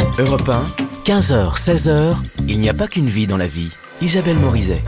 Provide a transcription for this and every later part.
Europe 1, 15h, 16h, il n'y a pas qu'une vie dans la vie. Isabelle Morizet.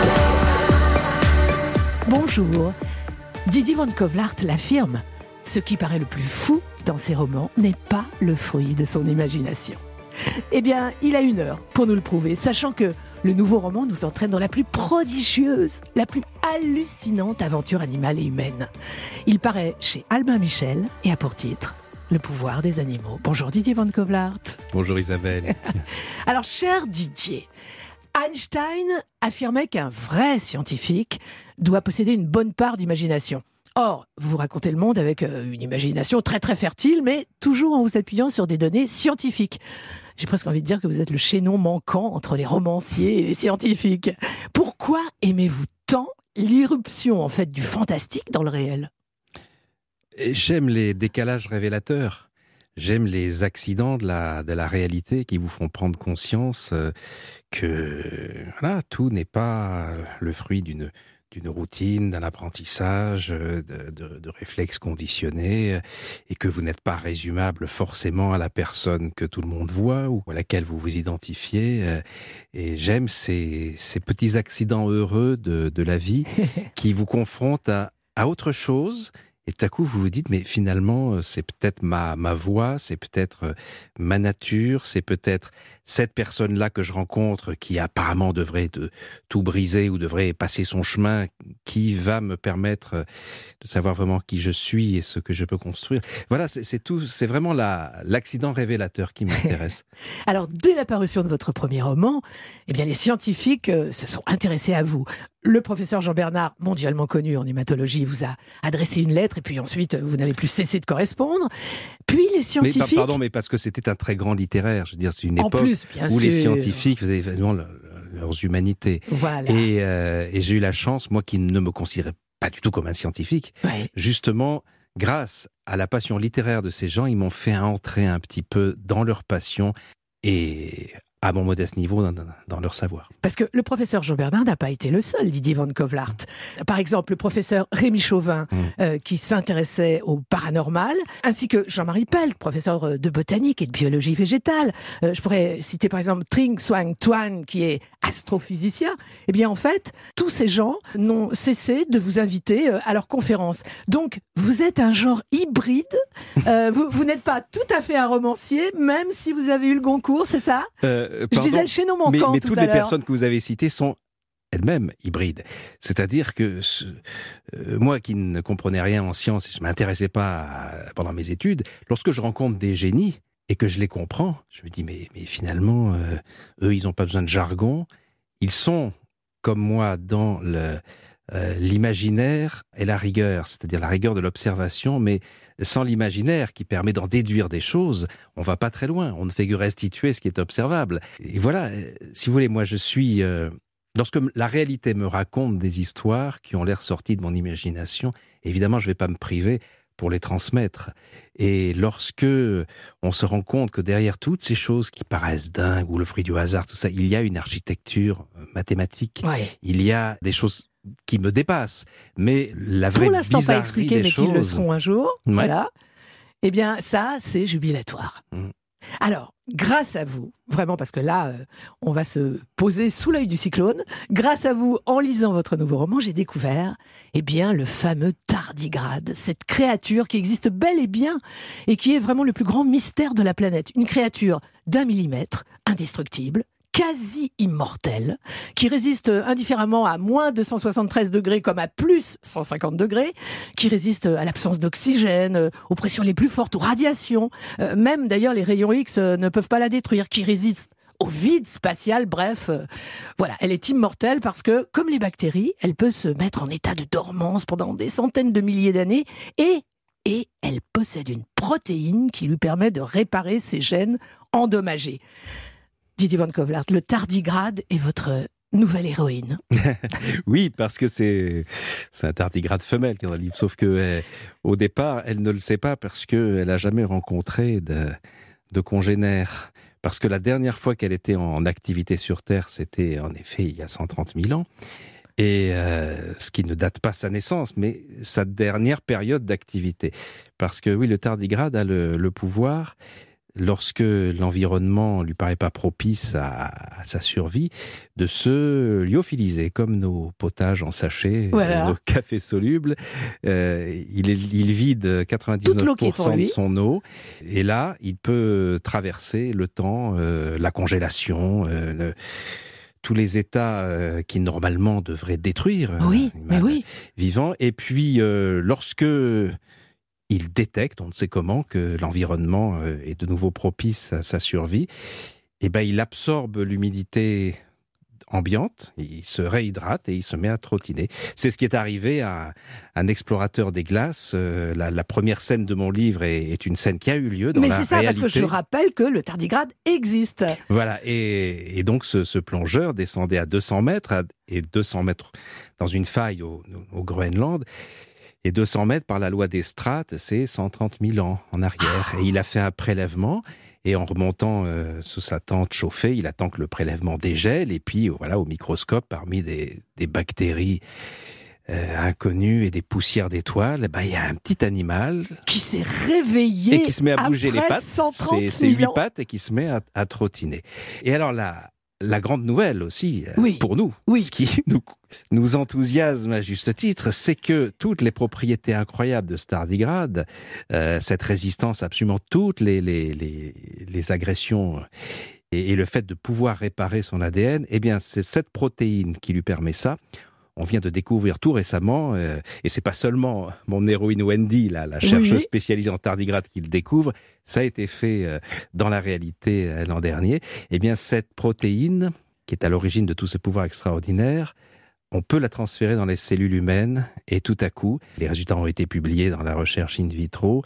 Bonjour. Didi Van Kovlart l'affirme. Ce qui paraît le plus fou dans ses romans n'est pas le fruit de son imagination. Eh bien, il a 1 heure pour nous le prouver, sachant que le nouveau roman nous entraîne dans la plus prodigieuse, la plus hallucinante aventure animale et humaine. Il paraît chez Albin Michel et a pour titre Le pouvoir des animaux. Bonjour Didier Van Kovlart. Bonjour Isabelle. Alors, cher Didier, Einstein affirmait qu'un vrai scientifique doit posséder une bonne part d'imagination. Or, vous racontez le monde avec une imagination très très fertile, mais toujours en vous appuyant sur des données scientifiques. J'ai presque envie de dire que vous êtes le chaînon manquant entre les romanciers et les scientifiques. Pourquoi aimez-vous tant l'irruption en fait du fantastique dans le réel ? J'aime les décalages révélateurs. J'aime les accidents de la réalité qui vous font prendre conscience que voilà, tout n'est pas le fruit d'une routine, d'un apprentissage, de réflexes conditionnés, et que vous n'êtes pas résumable forcément à la personne que tout le monde voit ou à laquelle vous vous identifiez. Et j'aime ces petits accidents heureux de la vie qui vous confrontent à autre chose. Et tout à coup, vous vous dites, mais finalement, c'est peut-être ma voix, c'est peut-être ma nature, c'est peut-être cette personne-là que je rencontre qui apparemment devrait tout briser ou devrait passer son chemin, qui va me permettre de savoir vraiment qui je suis et ce que je peux construire. Voilà, c'est tout, c'est vraiment l'accident révélateur qui m'intéresse. Alors, dès la parution de votre premier roman, eh bien, les scientifiques se sont intéressés à vous. Le professeur Jean Bernard, mondialement connu en hématologie, vous a adressé une lettre et puis ensuite, vous n'avez plus cessé de correspondre. Puis les scientifiques... Mais parce que c'était un très grand littéraire. Je veux dire, c'est une époque bien où sûr, les scientifiques faisaient vraiment leurs humanités. Voilà. Et j'ai eu la chance, moi qui ne me considérais pas du tout comme un scientifique, justement, grâce à la passion littéraire de ces gens, ils m'ont fait entrer un petit peu dans leur passion et à mon modeste niveau, dans leur savoir. Parce que le professeur Jean Bernard n'a pas été le seul, Didier Van Kovlart. Par exemple, le professeur Rémi Chauvin, qui s'intéressait au paranormal, ainsi que Jean-Marie Pelt, professeur de botanique et de biologie végétale. Je pourrais citer par exemple Trinh Xuan Tuan, qui est astrophysicien. Eh bien, en fait, tous ces gens n'ont cessé de vous inviter à leurs conférences. Donc, vous êtes un genre hybride. Vous n'êtes pas tout à fait un romancier, même si vous avez eu le Goncourt, c'est ça ? Je disais le chaînon manquant mais tout toutes à les l'heure. personnes que vous avez citées sont elles-mêmes hybrides. C'est-à-dire que moi qui ne comprenais rien en sciences et je ne m'intéressais pas pendant mes études, lorsque je rencontre des génies et que je les comprends, je me dis mais finalement, eux, ils n'ont pas besoin de jargon. Ils sont, comme moi, dans l'imaginaire et la rigueur, c'est-à-dire la rigueur de l'observation, mais sans l'imaginaire qui permet d'en déduire des choses, on va pas très loin, on ne fait que restituer ce qui est observable. Et voilà, si vous voulez, moi je suis... lorsque la réalité me raconte des histoires qui ont l'air sorties de mon imagination, évidemment je vais pas me priver pour les transmettre. Et lorsque on se rend compte que derrière toutes ces choses qui paraissent dingues, ou le fruit du hasard, tout ça, il y a une architecture mathématique, il y a des choses qui me dépassent, mais la vraie bizarrerie des choses... Pour l'instant pas expliqué, mais qu'ils le seront un jour, voilà. Eh bien, ça, c'est jubilatoire. Alors, grâce à vous, vraiment, parce que là, on va se poser sous l'œil du cyclone, grâce à vous, en lisant votre nouveau roman, j'ai découvert, eh bien, le fameux tardigrade, cette créature qui existe bel et bien, et qui est vraiment le plus grand mystère de la planète. Une créature d'1 millimètre, indestructible, quasi immortelle, qui résiste indifféremment à moins 273 degrés comme à plus 150 degrés, qui résiste à l'absence d'oxygène, aux pressions les plus fortes, aux radiations, même d'ailleurs les rayons X ne peuvent pas la détruire, qui résiste au vide spatial, bref, voilà, elle est immortelle parce que, comme les bactéries, elle peut se mettre en état de dormance pendant des centaines de milliers d'années et elle possède une protéine qui lui permet de réparer ses gènes endommagés. Didier Van Kovlart, le tardigrade est votre nouvelle héroïne. Oui, parce que c'est un tardigrade femelle qui est dans le livre, sauf que au départ, elle ne le sait pas parce qu'elle n'a jamais rencontré de congénères. Parce que la dernière fois qu'elle était en activité sur Terre, c'était en effet il y a 130 000 ans. Et ce qui ne date pas sa naissance, mais sa dernière période d'activité. Parce que oui, le tardigrade a le pouvoir lorsque l'environnement lui paraît pas propice à sa survie, de se lyophiliser, comme nos potages en sachet, nos cafés solubles. Il vide 99% de son eau, et là, il peut traverser le temps, la congélation, tous les états qui normalement devraient détruire vivant. Et puis, lorsque il détecte, on ne sait comment, que l'environnement est de nouveau propice à sa survie, et il absorbe l'humidité ambiante, il se réhydrate et il se met à trottiner. C'est ce qui est arrivé à un explorateur des glaces. La première scène de mon livre est une scène qui a eu lieu dans la réalité. Mais c'est ça, parce que je rappelle que le tardigrade existe. Voilà, et donc ce plongeur descendait à 200 mètres, et 200 mètres dans une faille au Groenland. Et 200 mètres par la loi des strates, c'est 130 000 ans en arrière. Et il a fait un prélèvement, et en remontant sous sa tente chauffée, il attend que le prélèvement dégèle, et puis voilà, au microscope, parmi des bactéries inconnues et des poussières d'étoiles, il y a un petit animal qui s'est réveillé et qui se met à bouger les pattes, ses 8 pattes, et qui se met à trottiner. Et alors la grande nouvelle aussi, pour nous, ce qui nous enthousiasme à juste titre, c'est que toutes les propriétés incroyables de ce tardigrade, cette résistance à absolument toutes les agressions et le fait de pouvoir réparer son ADN, c'est cette protéine qui lui permet ça. On vient de découvrir tout récemment, et c'est pas seulement mon héroïne Wendy, la chercheuse spécialisée en tardigrade, qui le découvre, ça a été fait dans la réalité l'an dernier. Cette protéine, qui est à l'origine de tous ces pouvoirs extraordinaires, on peut la transférer dans les cellules humaines, et tout à coup, les résultats ont été publiés dans la recherche in vitro,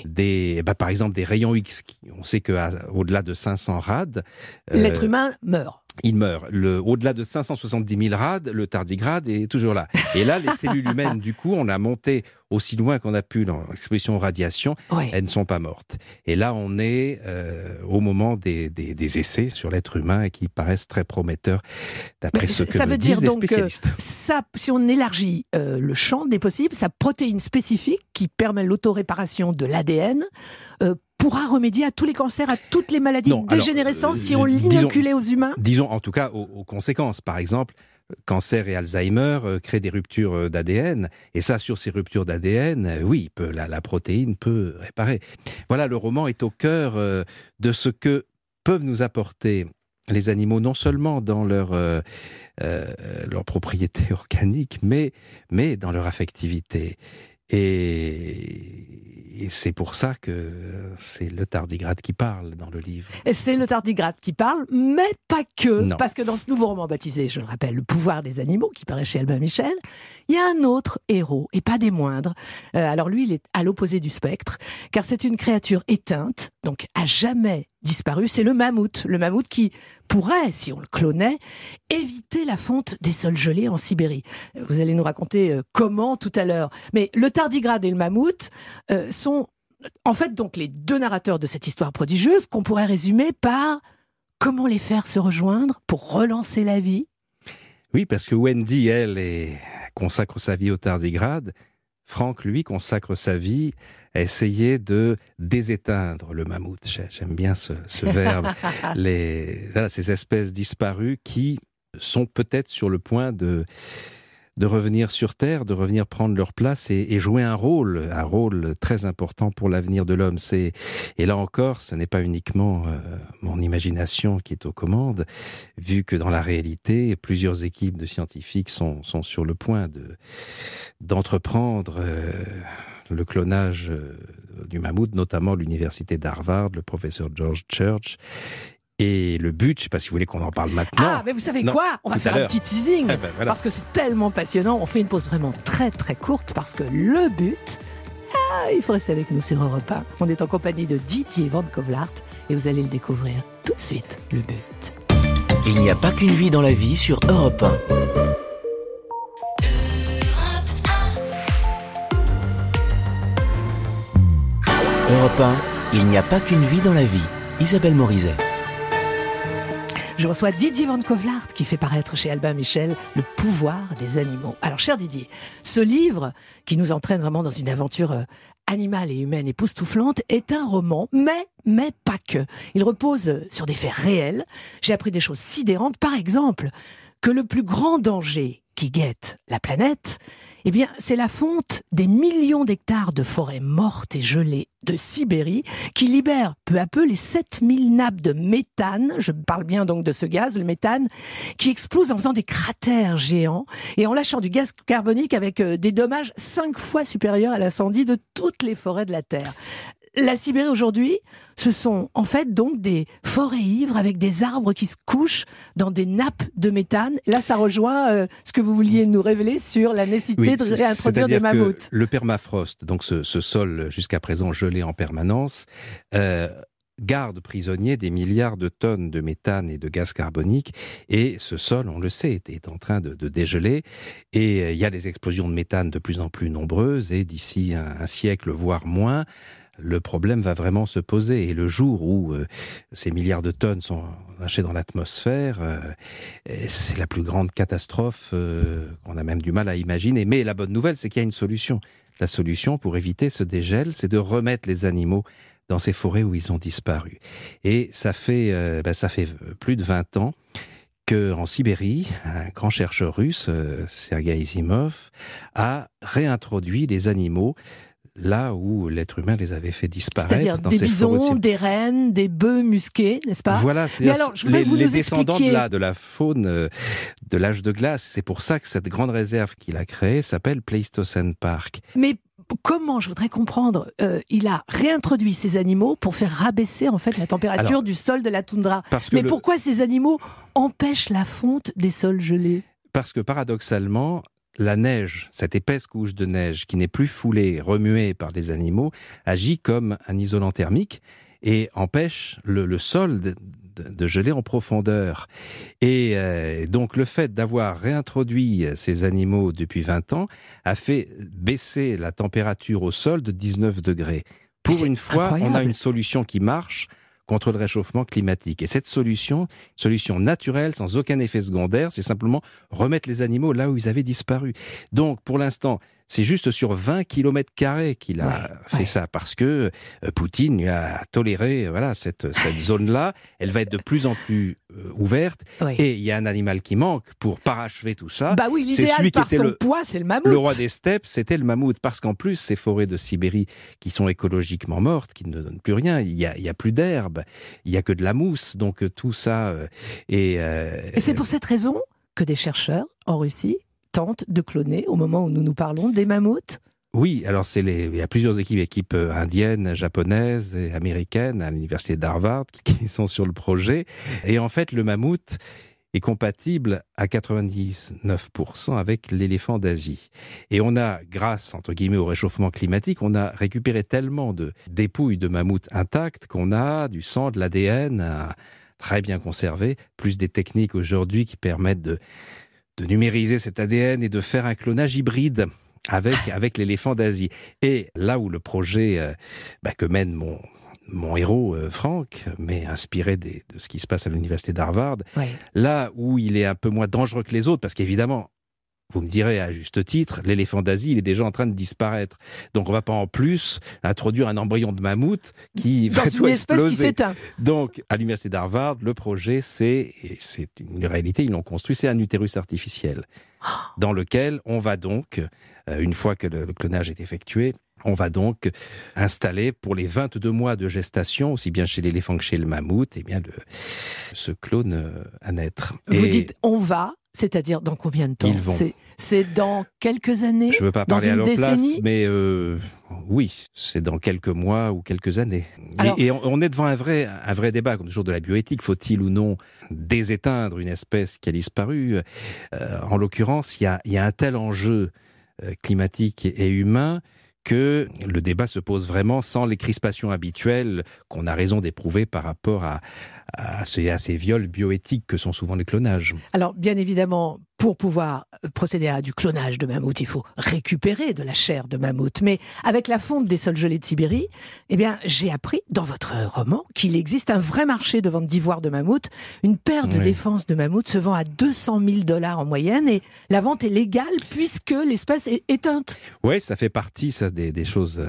par exemple des rayons X, on sait qu'au-delà de 500 rad, l'être humain meurt. Il meurt. Au-delà de 570 000 rad, le tardigrade est toujours là. Et là, les cellules humaines, du coup, on a monté aussi loin qu'on a pu dans l'exposition aux radiations, elles ne sont pas mortes. Et là, on est au moment des essais sur l'être humain, qui paraissent très prometteurs, d'après ce que me disent les spécialistes. Ça, si on élargit le champ des possibles, sa protéine spécifique qui permet l'autoréparation de l'ADN pourra remédier à tous les cancers, à toutes les maladies dégénérescentes si on l'inoculait aux humains? Disons en tout cas aux conséquences. Par exemple, cancer et Alzheimer créent des ruptures d'ADN. Et ça, sur ces ruptures d'ADN, la protéine peut réparer. Voilà, le roman est au cœur de ce que peuvent nous apporter les animaux, non seulement dans leur propriété organique, mais dans leur affectivité. Et c'est pour ça que c'est le tardigrade qui parle dans le livre. Et c'est le tardigrade qui parle, mais pas que. Non. Parce que dans ce nouveau roman baptisé, je le rappelle, Le pouvoir des animaux, qui paraît chez Albin Michel, il y a un autre héros, et pas des moindres. Alors lui, il est à l'opposé du spectre, car c'est une créature éteinte, donc à jamais disparu, c'est le mammouth. Le mammouth qui pourrait, si on le clonait, éviter la fonte des sols gelés en Sibérie. Vous allez nous raconter comment tout à l'heure. Mais le tardigrade et le mammouth sont en fait donc les deux narrateurs de cette histoire prodigieuse qu'on pourrait résumer par comment les faire se rejoindre pour relancer la vie. Oui, parce que Wendy, elle, consacre sa vie au tardigrade. Franck, lui, consacre sa vie à essayer de déséteindre le mammouth. J'aime bien ce verbe. Ces espèces disparues qui sont peut-être sur le point de revenir sur Terre, de revenir prendre leur place et jouer un rôle très important pour l'avenir de l'homme. Et là encore, ce n'est pas uniquement mon imagination qui est aux commandes, vu que dans la réalité, plusieurs équipes de scientifiques sont sur le point d'entreprendre le clonage du mammouth, notamment l'université d'Harvard, le professeur George Church. Et le but, je ne sais pas si vous voulez qu'on en parle maintenant. Ah, mais vous savez quoi ? On va faire un petit teasing, voilà. Parce que c'est tellement passionnant. On fait une pause vraiment très très courte, parce que le but, il faut rester avec nous sur Europe 1. On est en compagnie de Didier Van Kovlart, et vous allez le découvrir tout de suite, le but. Il n'y a pas qu'une vie dans la vie sur Europe 1. Europe 1, il n'y a pas qu'une vie dans la vie. Isabelle Morizet. Je reçois Didier Van Kovlart qui fait paraître chez Albin Michel Le pouvoir des animaux. Alors, cher Didier, ce livre qui nous entraîne vraiment dans une aventure animale et humaine époustouflante est un roman, mais pas que. Il repose sur des faits réels. J'ai appris des choses sidérantes. Par exemple, que le plus grand danger qui guette la planète, eh bien, c'est la fonte des millions d'hectares de forêts mortes et gelées de Sibérie qui libèrent peu à peu les 7000 nappes de méthane, je parle bien donc de ce gaz, le méthane, qui explose en faisant des cratères géants et en lâchant du gaz carbonique avec des dommages 5 fois supérieurs à l'incendie de toutes les forêts de la Terre. La Sibérie aujourd'hui, ce sont en fait donc des forêts ivres avec des arbres qui se couchent dans des nappes de méthane. Là, ça rejoint ce que vous vouliez nous révéler sur la nécessité de réintroduire des mammouths. Le permafrost, donc ce sol jusqu'à présent gelé en permanence, garde prisonniers des milliards de tonnes de méthane et de gaz carbonique. Et ce sol, on le sait, est en train de dégeler. Et il y a des explosions de méthane de plus en plus nombreuses. Et d'ici un siècle, voire moins, le problème va vraiment se poser. Et le jour où ces milliards de tonnes sont lâchées dans l'atmosphère, c'est la plus grande catastrophe qu'on a même du mal à imaginer. Mais la bonne nouvelle, c'est qu'il y a une solution. La solution pour éviter ce dégel, c'est de remettre les animaux dans ces forêts où ils ont disparu. Et ça fait plus de 20 ans qu'en Sibérie, un grand chercheur russe, Sergueï Isimov, a réintroduit les animaux là où l'être humain les avait fait disparaître. C'est-à-dire dans des ces bisons, forêts. des rennes, des bœufs musqués, n'est-ce pas? Voilà, alors, je voudrais que vous les nous descendants expliquiez... de la faune de l'âge de glace. C'est pour ça que cette grande réserve qu'il a créée s'appelle Pleistocène Park. Mais comment, je voudrais comprendre, il a réintroduit ces animaux pour faire rabaisser en fait la température du sol de la toundra. Mais pourquoi ces animaux empêchent la fonte des sols gelés? Parce que paradoxalement, la neige, cette épaisse couche de neige qui n'est plus foulée, remuée par les animaux, agit comme un isolant thermique et empêche le sol de geler en profondeur. Et donc le fait d'avoir réintroduit ces animaux depuis 20 ans a fait baisser la température au sol de 19 degrés. Pour une fois, incroyable. On a une solution qui marche contre le réchauffement climatique. Et cette solution naturelle, sans aucun effet secondaire, c'est simplement remettre les animaux là où ils avaient disparu. Donc, pour l'instant, c'est juste sur 20 km² qu'il a fait ça, parce que Poutine lui a toléré cette zone-là. Elle va être de plus en plus ouverte. Et il y a un animal qui manque pour parachever tout ça. Bah oui, l'idéal par son poids, c'est le mammouth. Le roi des steppes, c'était le mammouth. Parce qu'en plus, ces forêts de Sibérie qui sont écologiquement mortes, qui ne donnent plus rien, il y a plus d'herbe, il y a que de la mousse. Donc tout ça Et c'est pour cette raison que des chercheurs en Russie tentent de cloner, au moment où nous parlons, des mammouths? Oui, alors il y a plusieurs équipes indiennes, japonaises et américaines à l'université d'Harvard qui sont sur le projet. Et en fait, le mammouth est compatible à 99% avec l'éléphant d'Asie. Et on a, grâce, entre guillemets, au réchauffement climatique, on a récupéré tellement de dépouilles de mammouths intactes qu'on a du sang, de l'ADN très bien conservé, plus des techniques aujourd'hui qui permettent de numériser cet ADN et de faire un clonage hybride avec l'éléphant d'Asie. Et là où le projet que mène mon héros, Franck, mais inspiré de ce qui se passe à l'université d'Harvard, là où il est un peu moins dangereux que les autres, parce qu'évidemment, vous me direz à juste titre, l'éléphant d'Asie, il est déjà en train de disparaître. Donc on ne va pas en plus introduire un embryon de mammouth qui va tout exploser. Dans une espèce qui s'éteint. Donc à l'université d'Harvard, le projet, c'est une réalité, ils l'ont construit, c'est un utérus artificiel, dans lequel on va donc, une fois que le clonage est effectué, on va donc installer pour les 22 mois de gestation, aussi bien chez l'éléphant que chez le mammouth, ce clone à naître. Vous dites on va, c'est-à-dire dans combien de temps? Ils vont. C'est dans quelques années? Je ne veux pas parler à leur place, mais oui, c'est dans quelques mois ou quelques années. Alors, et on est devant un vrai débat, comme toujours de la bioéthique. Faut-il ou non déséteindre une espèce qui a disparu? En l'occurrence, il y a un tel enjeu climatique et humain que le débat se pose vraiment sans les crispations habituelles qu'on a raison d'éprouver par rapport à ces viols bioéthiques que sont souvent les clonages. Alors, bien évidemment, pour pouvoir procéder à du clonage de mammouth, il faut récupérer de la chair de mammouth. Mais avec la fonte des sols gelés de Sibérie, j'ai appris dans votre roman qu'il existe un vrai marché de vente d'ivoire de mammouth. Une paire de défenses de mammouth se vend à $200,000 en moyenne et la vente est légale puisque l'espèce est éteinte. Oui, ça fait partie des choses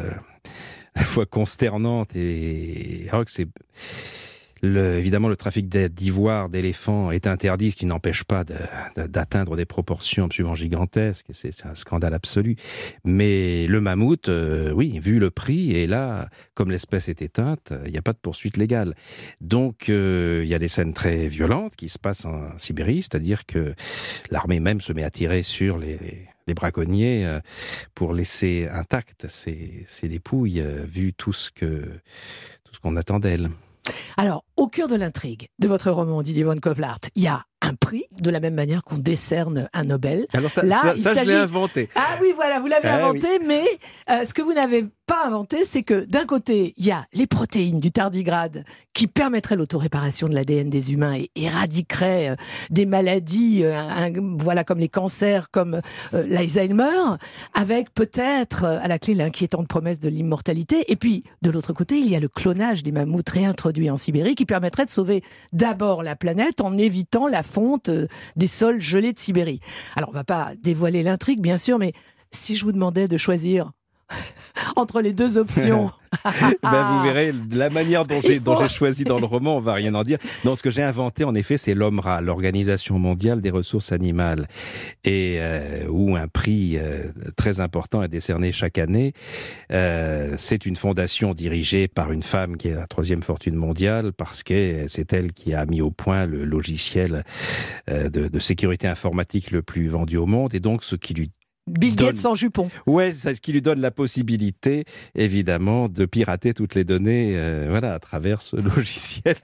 à la fois consternante et c'est évidemment le trafic d'ivoire, d'éléphants est interdit, ce qui n'empêche pas d'atteindre des proportions absolument gigantesques. C'est un scandale absolu. Mais le mammouth, oui, vu le prix, et là, comme l'espèce est éteinte, il n'y a pas de poursuite légale. Donc, il y a des scènes très violentes qui se passent en Sibérie, c'est-à-dire que l'armée même se met à tirer sur les braconniers pour laisser intactes ces dépouilles, vu tout ce qu'on attend d'elles. Alors, au cœur de l'intrigue de votre roman, Didier Van Kovlart, il y a un prix, de la même manière qu'on décerne un Nobel. Alors ça je l'ai inventé. Ah oui, voilà, vous l'avez inventé, oui. Mais ce que vous n'avez pas inventé, c'est que d'un côté, il y a les protéines du tardigrade qui permettraient l'autoréparation de l'ADN des humains et éradiqueraient des maladies, voilà, comme les cancers, comme l'Alzheimer, avec peut-être à la clé l'inquiétante promesse de l'immortalité. Et puis, de l'autre côté, il y a le clonage des mammouths réintroduits en Sibérie qui permettrait de sauver d'abord la planète en évitant la fonte des sols gelés de Sibérie. Alors, on va pas dévoiler l'intrigue, bien sûr, mais si je vous demandais de choisir entre les deux options... Vous verrez, la manière dont j'ai choisi dans le roman, on va rien en dire. Non, ce que j'ai inventé, en effet, c'est l'OMRA, l'Organisation mondiale des ressources animales, et où un prix très important est décerné chaque année. C'est une fondation dirigée par une femme qui est la 3e fortune mondiale, parce que c'est elle qui a mis au point le logiciel de sécurité informatique le plus vendu au monde, et donc ce qui lui Bill Gates sans jupon. Ouais, c'est ce qui lui donne la possibilité, évidemment, de pirater toutes les données, à travers ce logiciel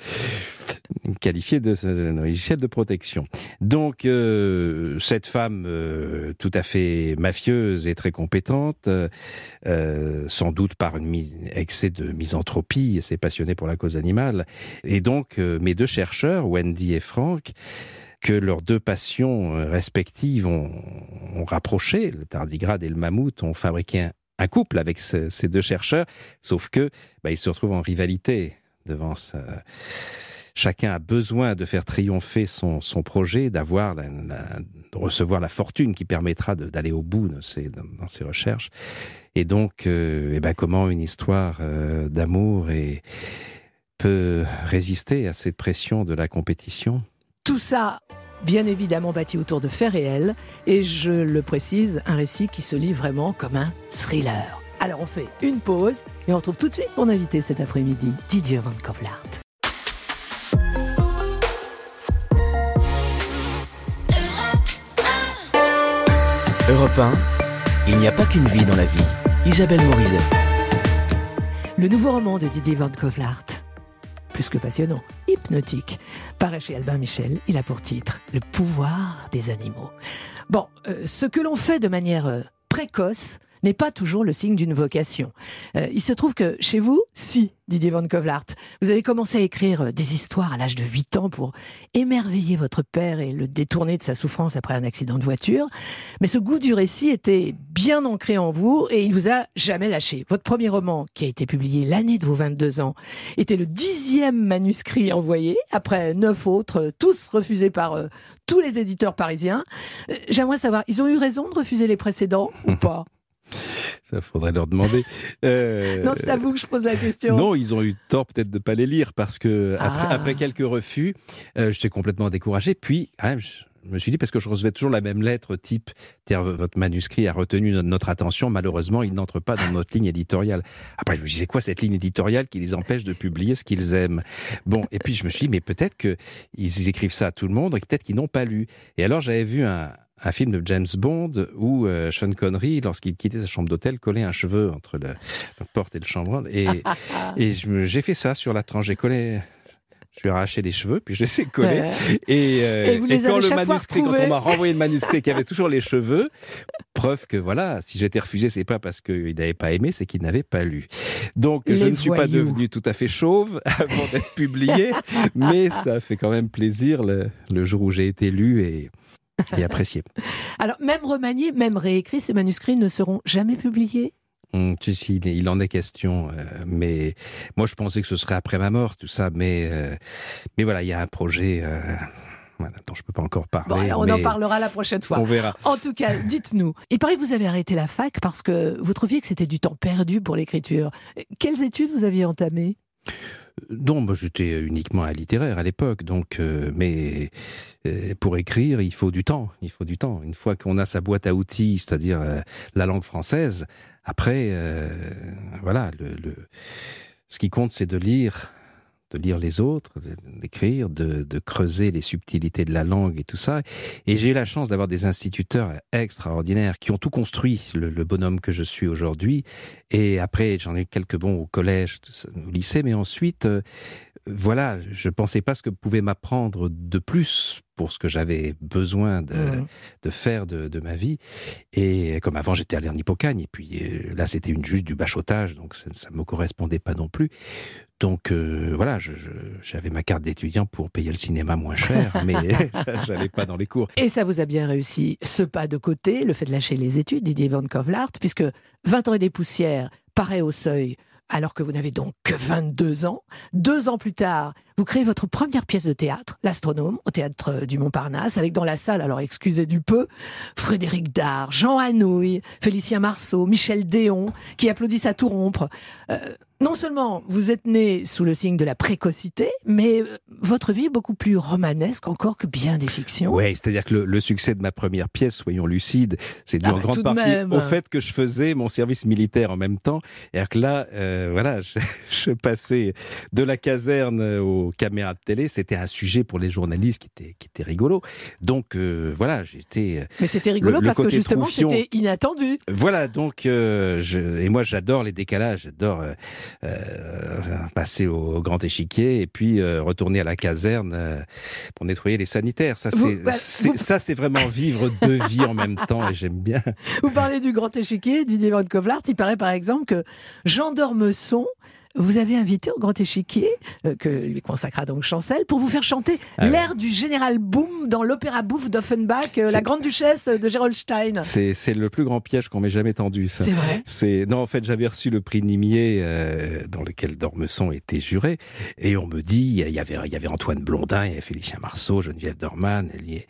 qualifié de logiciel de protection. Donc, cette femme tout à fait mafieuse et très compétente, sans doute par excès de misanthropie, s'est passionnée pour la cause animale. Et donc, mes deux chercheurs, Wendy et Frank, que leurs deux passions respectives ont rapproché, le tardigrade et le mammouth, ont fabriqué un couple avec ces deux chercheurs, sauf que ils se retrouvent en rivalité devant ça. Chacun a besoin de faire triompher son projet, de recevoir la fortune qui permettra d'aller au bout dans ses recherches. Et donc, comment une histoire d'amour peut résister à cette pression de la compétition ? Tout ça, bien évidemment, bâti autour de faits réels, et je le précise, un récit qui se lit vraiment comme un thriller. Alors on fait une pause, et on retrouve tout de suite mon invité cet après-midi, Didier Van Kovlart. Europe 1, il n'y a pas qu'une vie dans la vie. Isabelle Morizet. Le nouveau roman de Didier Van Kovlart, plus que passionnant, hypnotique, paraît chez Albin Michel. Il a pour titre « Le pouvoir des animaux ». Bon, ce que l'on fait de manière précoce n'est pas toujours le signe d'une vocation. Il se trouve que chez vous, si, Didier Van Kovlart, vous avez commencé à écrire des histoires à l'âge de 8 ans pour émerveiller votre père et le détourner de sa souffrance après un accident de voiture. Mais ce goût du récit était bien ancré en vous et il vous a jamais lâché. Votre premier roman, qui a été publié l'année de vos 22 ans, était le 10e manuscrit envoyé, après 9 autres, tous refusés par tous les éditeurs parisiens. J'aimerais savoir, ils ont eu raison de refuser les précédents ou pas ? Ça faudrait leur demander. Non, c'est à vous que je pose la question. Non, ils ont eu tort peut-être de ne pas les lire parce que après quelques refus, j'étais complètement découragé. Puis, je me suis dit, parce que je recevais toujours la même lettre type « Votre manuscrit a retenu notre attention, malheureusement, il n'entre pas dans notre ligne éditoriale. » Après, je me disais, quoi cette ligne éditoriale qui les empêche de publier ce qu'ils aiment ? Bon, et puis je me suis dit, mais peut-être qu'ils écrivent ça à tout le monde et peut-être qu'ils n'ont pas lu. Et alors, j'avais vu un film de James Bond où Sean Connery, lorsqu'il quittait sa chambre d'hôtel, collait un cheveu entre la porte et le chambranle. Et j'ai fait ça sur la tranche. Je lui ai arraché les cheveux, puis je les ai collés. Ouais. Et quand on m'a renvoyé le manuscrit qui avait toujours les cheveux, preuve que voilà, si j'étais refusé, c'est pas parce qu'il n'avait pas aimé, c'est qu'il n'avait pas lu. Donc je ne suis pas devenu tout à fait chauve avant d'être publié, mais ça fait quand même plaisir le jour où j'ai été lu et apprécié. Alors, même remaniés, même réécrits, ces manuscrits ne seront jamais publiés ? Si, il en est question, mais moi je pensais que ce serait après ma mort, tout ça, mais voilà, il y a un projet voilà, dont je ne peux pas encore parler. Bon, on en parlera la prochaine fois. On verra. En tout cas, dites-nous, il paraît que vous avez arrêté la fac parce que vous trouviez que c'était du temps perdu pour l'écriture. Quelles études vous aviez entamées ? Non, moi, j'étais uniquement un littéraire à l'époque, donc, mais pour écrire, il faut du temps. Une fois qu'on a sa boîte à outils, c'est-à-dire la langue française, après, voilà, ce qui compte, c'est de lire les autres, d'écrire, de creuser les subtilités de la langue et tout ça. Et j'ai eu la chance d'avoir des instituteurs extraordinaires qui ont tout construit, le bonhomme que je suis aujourd'hui. Et après, j'en ai eu quelques bons au collège, au lycée, mais ensuite, voilà, je ne pensais pas ce que pouvait m'apprendre de plus pour ce que j'avais besoin de faire de ma vie. Et comme avant, j'étais allé en Hippocagne, et puis là, c'était juste du bachotage, donc ça ne me correspondait pas non plus. Donc voilà, j'avais ma carte d'étudiant pour payer le cinéma moins cher, mais je n'allais pas dans les cours. Et ça vous a bien réussi, ce pas de côté, le fait de lâcher les études, Didier Van Kovlart, puisque 20 ans et des poussières paraît au seuil, alors que vous n'avez donc que 22 ans. 2 ans plus tard, vous créez votre première pièce de théâtre, L'Astronome, au théâtre du Montparnasse, avec dans la salle, alors excusez du peu, Frédéric Dard, Jean Anouilh, Félicien Marceau, Michel Déon, qui applaudissent à tout rompre. Non seulement vous êtes né sous le signe de la précocité, mais votre vie est beaucoup plus romanesque encore que bien des fictions. Oui, c'est-à-dire que le succès de ma première pièce, soyons lucides, c'est dû en grande partie au fait que je faisais mon service militaire en même temps. Et que là, voilà, je passais de la caserne aux caméras de télé. C'était un sujet pour les journalistes qui était rigolo. Donc voilà, j'étais... Mais c'était rigolo parce que justement, troufion. C'était inattendu. Voilà, donc et moi j'adore les décalages, j'adore passer au grand échiquier et puis retourner à la caserne pour nettoyer les sanitaires. Ça, c'est vraiment vivre 2 vies en même temps et j'aime bien. Vous parlez du grand échiquier, Didier Van Kovlart. Il paraît par exemple que Jean d'Ormesson vous avez invité au grand échiquier, que lui consacra donc Chancel, pour vous faire chanter l'air du général Boum dans l'opéra bouffe d'Offenbach, La Grande Duchesse de Gerolstein. C'est le plus grand piège qu'on m'ait jamais tendu, ça. C'est vrai? Non, en fait, j'avais reçu le prix Nimier, dans lequel d'Ormesson était juré, et on me dit, il y avait Antoine Blondin, il y avait Félicien Marceau, Geneviève Dorman,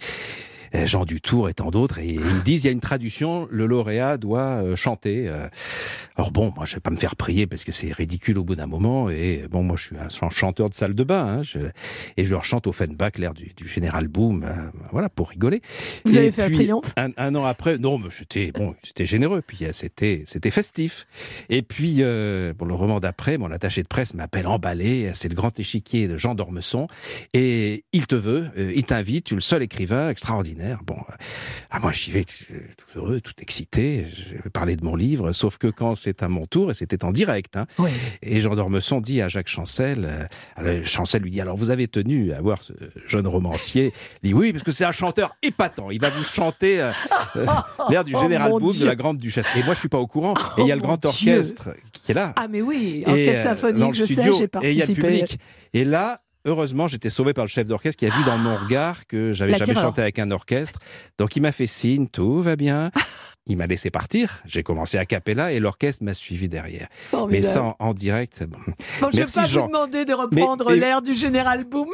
Jean Dutour et tant d'autres, et ils me disent, il y a une traduction, le lauréat doit chanter. Alors bon, moi je vais pas me faire prier parce que c'est ridicule au bout d'un moment, et bon, moi je suis un chanteur de salle de bain, et je leur chante Offenbach, l'air du général Boum, voilà, pour rigoler. Vous avez fait un triomphe? Un an après, non, mais c'était généreux, puis c'était festif. Et puis, pour le roman d'après, mon attaché de presse m'appelle emballé, c'est le grand échiquier de Jean d'Ormesson, et il te veut, il t'invite, tu es le seul écrivain extraordinaire. Bon, moi j'y vais tout heureux, tout excité, je vais parler de mon livre, sauf que quand c'est à mon tour, et c'était en direct, oui. Et Jean d'Ormesson dit à Jacques Chancel, Chancel lui dit, alors vous avez tenu à voir ce jeune romancier, il dit oui, parce que c'est un chanteur épatant, il va vous chanter l'air du général Boum de La Grande Duchesse. Et moi je suis pas au courant, et il y a le grand orchestre qui est là. Ah mais oui, orchestre symphonique, je sais, j'ai participé. Et il y a le public. Et là, heureusement, j'étais sauvé par le chef d'orchestre qui a vu dans mon regard que j'avais jamais chanté avec un orchestre. Donc il m'a fait signe, tout va bien. Il m'a laissé partir. J'ai commencé a cappella et l'orchestre m'a suivi derrière. Formidable. Mais ça en direct. Bon, je ne vais pas Jean. vous demander de reprendre l'air du général Boum.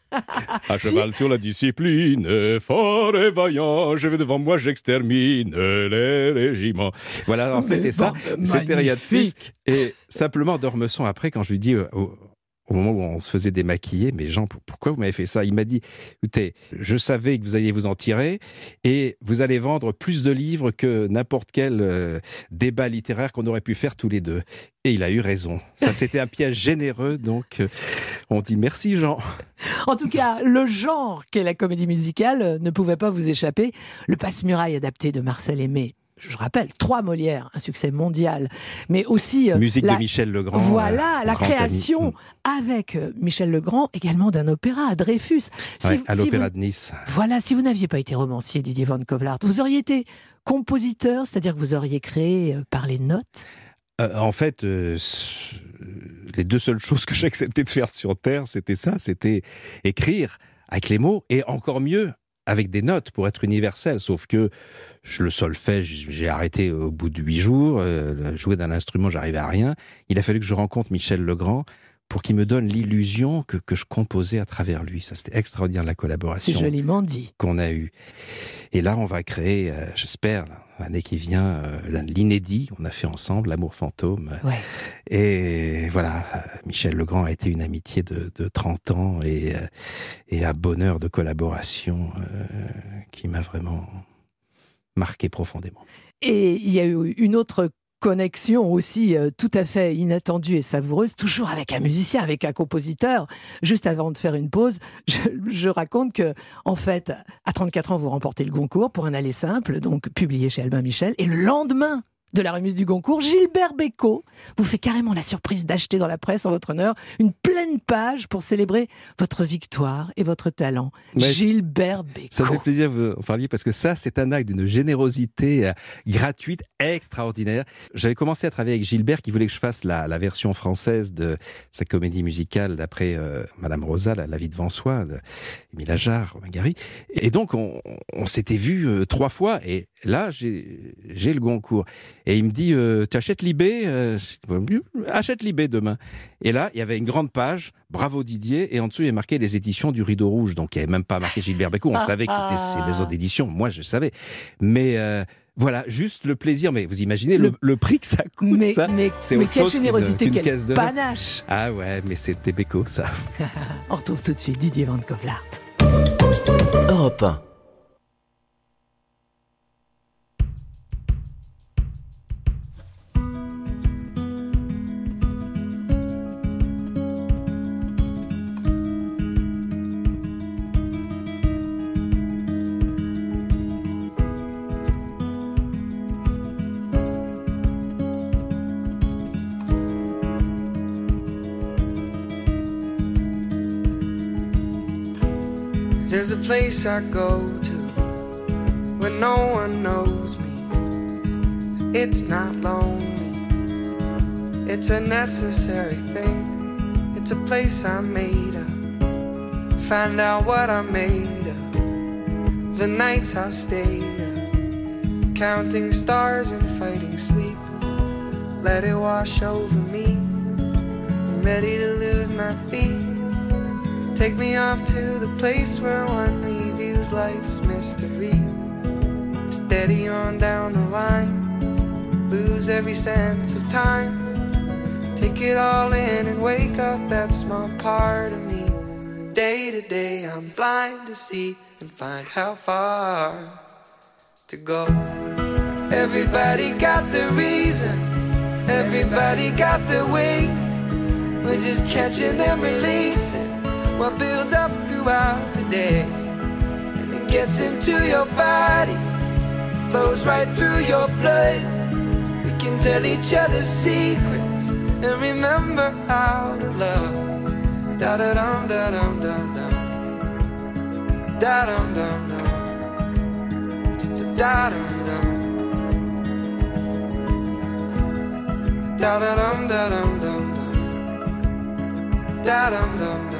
À cheval sur la discipline, fort et vaillant, je vais devant moi, j'extermine les régiments. Voilà, alors c'était ça. C'était rien de plus. Et simplement, d'Ormesson, après, quand je lui dis... au moment où on se faisait démaquiller, mais Jean, pourquoi vous m'avez fait ça? Il m'a dit, écoutez, je savais que vous alliez vous en tirer et vous allez vendre plus de livres que n'importe quel débat littéraire qu'on aurait pu faire tous les deux. Et il a eu raison. Ça, c'était un piège généreux, donc on dit merci Jean. En tout cas, le genre qu'est la comédie musicale ne pouvait pas vous échapper. Le Passe-Muraille adapté de Marcel Aimé. Je rappelle, 3 Molières, un succès mondial, mais aussi... musique de Michel Legrand. Voilà, la création avec Michel Legrand, également d'un opéra à Dreyfus. À l'Opéra de Nice. Voilà, si vous n'aviez pas été romancier, Didier Van Kovlart, vous auriez été compositeur, c'est-à-dire que vous auriez créé par les notes? En fait, les 2 seules choses que j'acceptais de faire sur Terre, c'était écrire avec les mots, et encore mieux, avec des notes pour être universel, sauf que le solfège, j'ai arrêté au bout de 8 jours, jouer d'un instrument, j'arrivais à rien. Il a fallu que je rencontre Michel Legrand pour qu'il me donne l'illusion que je composais à travers lui. Ça, c'était extraordinaire, la collaboration. C'est joliment dit. Qu'on a eue. Et là, on va créer, j'espère, l'année qui vient, l'inédit. On a fait ensemble L'amour fantôme. Ouais. Et voilà, Michel Legrand a été une amitié de 30 ans et un bonheur de collaboration qui m'a vraiment marqué profondément. Et il y a eu une autre connexion aussi tout à fait inattendue et savoureuse, toujours avec un musicien, avec un compositeur. Juste avant de faire une pause, je raconte que, en fait, à 34 ans, vous remportez le Goncourt pour Un aller simple, donc publié chez Albin Michel, et le lendemain de la remise du Goncourt, Gilbert Bécaud vous fait carrément la surprise d'acheter dans la presse en votre honneur une pleine page pour célébrer votre victoire et votre talent. Mais Gilbert Bécaud. Ça me fait plaisir que vous en parliez parce que ça, c'est un acte d'une générosité gratuite, extraordinaire. J'avais commencé à travailler avec Gilbert qui voulait que je fasse la version française de sa comédie musicale d'après Madame Rosa, La vie devant soi, d'Émile Ajar, Romain Gary. Et donc, on s'était vus 3 fois et là, j'ai le Goncourt. Et il me dit, tu achètes Libé achète Libé demain. Et là, il y avait une grande page, bravo Didier, et en dessous, il y avait marqué les éditions du Rideau Rouge. Donc, il n'y avait même pas marqué Gilbert Bécaud. On savait que c'était ces maisons d'édition. Moi, je savais. Mais voilà, juste le plaisir. Mais vous imaginez le prix que ça coûte, ça. C'est autre quelle chose générosité, quelle caisse de panache. Ah ouais, mais c'était Bécaud, ça. On retrouve tout de suite Didier Van Kovlart. Europe 1. There's a place I go to when no one knows me. It's not lonely, it's a necessary thing. It's a place I made up, find out what I made of. The nights I've stayed up, counting stars and fighting sleep. Let it wash over me, I'm ready to lose my feet. Take me off to the place where one reviews life's mystery. Steady on down the line, lose every sense of time. Take it all in and wake up that small part of me. Day to day I'm blind to see and find how far to go. Everybody got the reason, everybody got the way. We're just catching and releasing what builds up throughout the day. And it gets into your body, flows right through your blood. We can tell each other secrets and remember how to love. Da-da-dum, da-dum, dum-dum. Da-dum, dum-dum. Da-dum-dum. Da-da-dum, da-dum, dum-dum. Da-dum-dum-dum.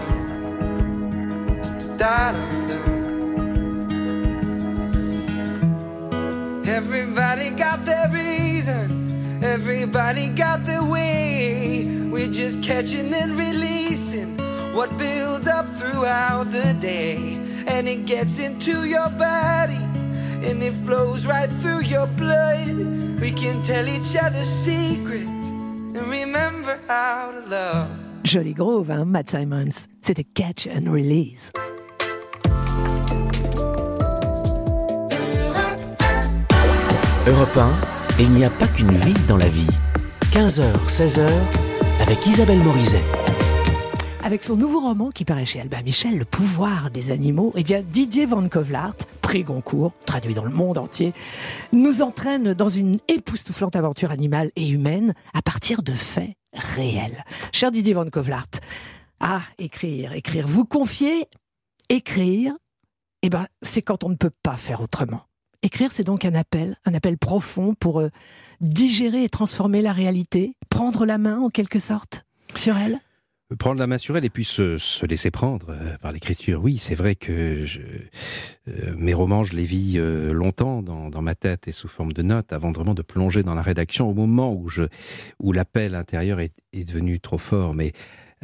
Everybody got their reason, everybody got their way. We're just catching and releasing what builds up throughout the day. And it gets into your body, and it flows right through your blood. We can tell each other secrets and remember how to love. Joli groove, hein, Matt Simons. C'était Catch and Release. Europe 1, il n'y a pas qu'une vie dans la vie. 15h, 16h, avec Isabelle Morizet. Avec son nouveau roman qui paraît chez Albin Michel, Le pouvoir des animaux, eh bien Didier Van Kovlart, prix Goncourt, traduit dans le monde entier, nous entraîne dans une époustouflante aventure animale et humaine à partir de faits réels. Cher Didier Van Kovlart, écrire, vous confiez, écrire, eh ben c'est quand on ne peut pas faire autrement. Écrire, c'est donc un appel profond pour digérer et transformer la réalité, prendre la main en quelque sorte sur elle. Prendre la main sur elle et puis se laisser prendre par l'écriture. Oui, c'est vrai que mes romans, je les vis longtemps dans ma tête et sous forme de notes avant vraiment de plonger dans la rédaction au moment où l'appel intérieur est devenu trop fort. Mais